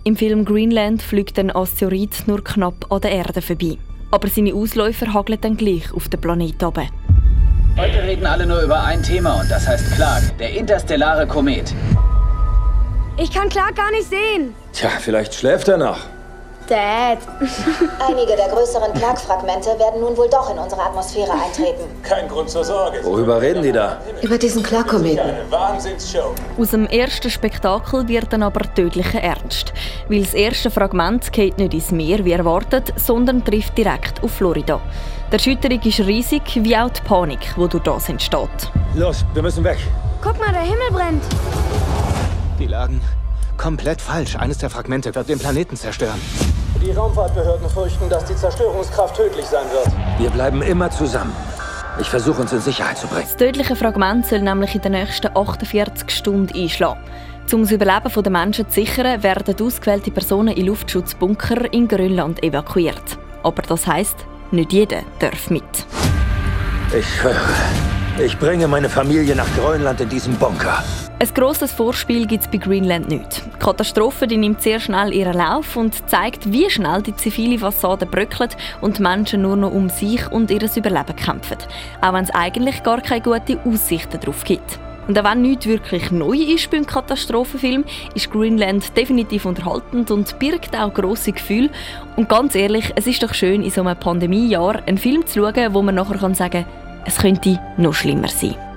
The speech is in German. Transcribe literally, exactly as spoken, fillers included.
Im Film Greenland fliegt ein Asteroid nur knapp an der Erde vorbei. Aber seine Ausläufer hageln dann gleich auf den Planeten runter. Heute reden alle nur über ein Thema und das heißt Clark, der interstellare Komet. Ich kann Clark gar nicht sehen. Tja, vielleicht schläft er noch. Dad. Einige der größeren Clark-Fragmente werden nun wohl doch in unsere Atmosphäre eintreten. Kein Grund zur Sorge. Worüber reden die da? Über diesen Clark-Kometen. Eine Wahnsinnsshow. Aus dem ersten Spektakel wird dann aber tödlicher Ernst. Weil das erste Fragment geht nicht ins Meer, wie erwartet, sondern trifft direkt auf Florida. Die Erschütterung ist riesig, wie auch die Panik, die durch das entsteht. Los, wir müssen weg. Guck mal, der Himmel brennt. Die lagen komplett falsch. Eines der Fragmente wird den Planeten zerstören. Die Raumfahrtbehörden fürchten, dass die Zerstörungskraft tödlich sein wird. Wir bleiben immer zusammen. Ich versuche, uns in Sicherheit zu bringen. Das tödliche Fragment soll nämlich in den nächsten achtundvierzig Stunden einschlagen. Um das Überleben der Menschen zu sichern, werden ausgewählte Personen in Luftschutzbunker in Grönland evakuiert. Aber das heisst, nicht jeder darf mit. Ich höre. Ich bringe meine Familie nach Grönland in diesem Bunker. Ein grosses Vorspiel gibt es bei Greenland nicht. Die Katastrophe die nimmt sehr schnell ihren Lauf und zeigt, wie schnell die zivile Fassade bröckelt und die Menschen nur noch um sich und ihr Überleben kämpfen. Auch wenn es eigentlich gar keine guten Aussichten darauf gibt. Und auch wenn nichts wirklich neu ist beim Katastrophenfilm, ist Greenland definitiv unterhaltend und birgt auch grosse Gefühle. Und ganz ehrlich, es ist doch schön, in so einem Pandemiejahr einen Film zu schauen, wo man nachher sagen kann, es könnte noch schlimmer sein.